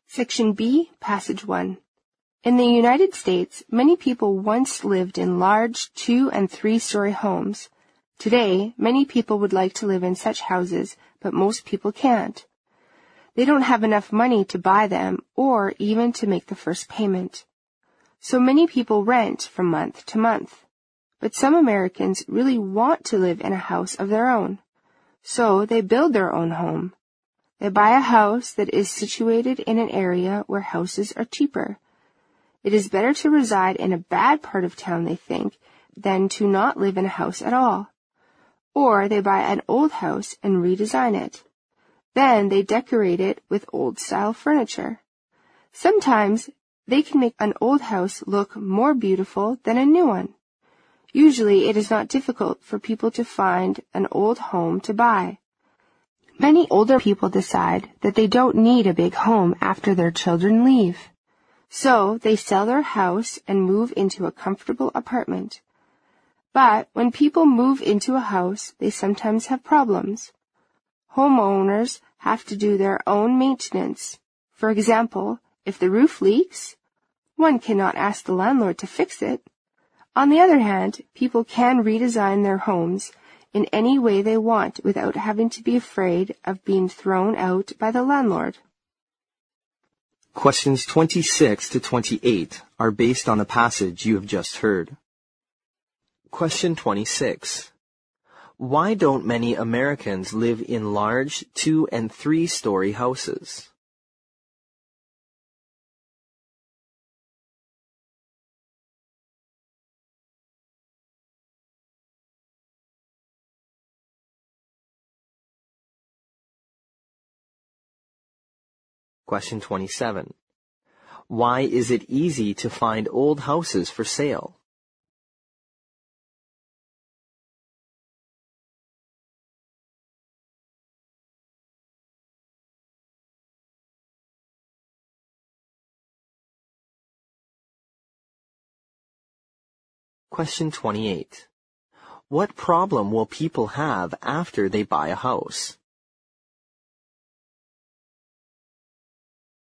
Section B, Passage 1. In the United States, many people once lived in large 2- and 3-story homes. Today, many people would like to live in such houses, but most people can't. They don't have enough money to buy them or even to make the first payment. So many people rent from month to month. But some Americans really want to live in a house of their own. So they build their own home. They buy a house that is situated in an area where houses are cheaper. It is better to reside in a bad part of town, they think, than to not live in a house at all. Or they buy an old house and redesign it. Then they decorate it with old-style furniture. Sometimes they can make an old house look more beautiful than a new one. Usually it is not difficult for people to find an old home to buy. Many older people decide that they don't need a big home after their children leave. So they sell their house and move into a comfortable apartment. But when people move into a house, they sometimes have problems. Homeowners have to do their own maintenance. For example, if the roof leaks, one cannot ask the landlord to fix it. On the other hand, people can redesign their homes in any way they want without having to be afraid of being thrown out by the landlord. Questions 26 to 28 are based on the passage you have just heard. Question 26. Why don't many Americans live in large 2- and 3-story houses? Question 27. Why is it easy to find old houses for sale? Question 28. What problem will people have after they buy a house?